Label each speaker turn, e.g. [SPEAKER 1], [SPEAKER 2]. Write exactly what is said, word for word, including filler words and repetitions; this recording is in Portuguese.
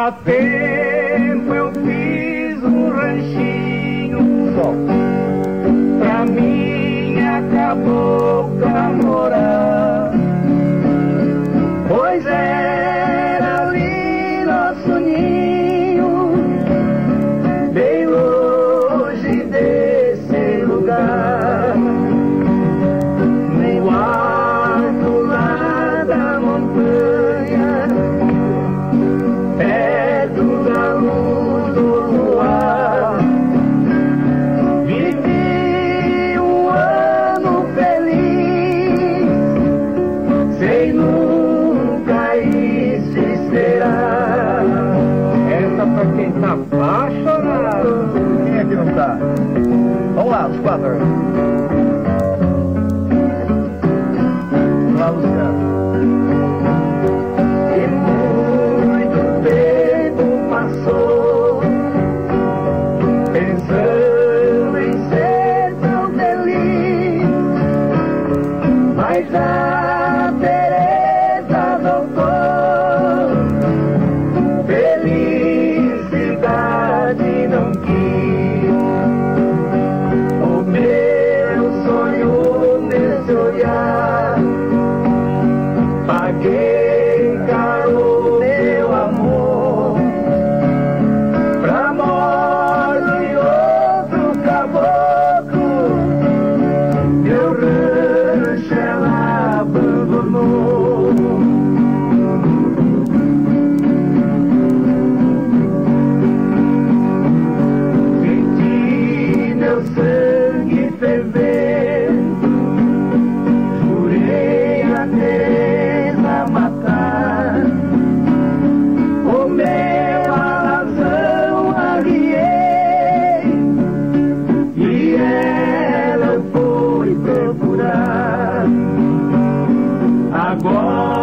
[SPEAKER 1] Há tempo eu fiz um ranchinho só pra minha cabocla morar, pois era ali nosso ninho, bem longe desse lugar, no alto lá da montanha, perto da luz do luar. Vivi um ano feliz, sem nunca isso esperar. Essa pra quem tá pra chorar. Quem é que não tá? Vamos lá, os quatro. Vamos lá, Luciano. Pensando em ser tão feliz, mas a Teresa voltou, felicidade não quis. O meu sonho nesse olhar, paguei caro meu amor, pra morte de outro caboclo, meu rancho ela abandonou. Senti meu sangue ferver, jurei a Teresa matar, o meu alazão arriei e ela foi procurar. Agora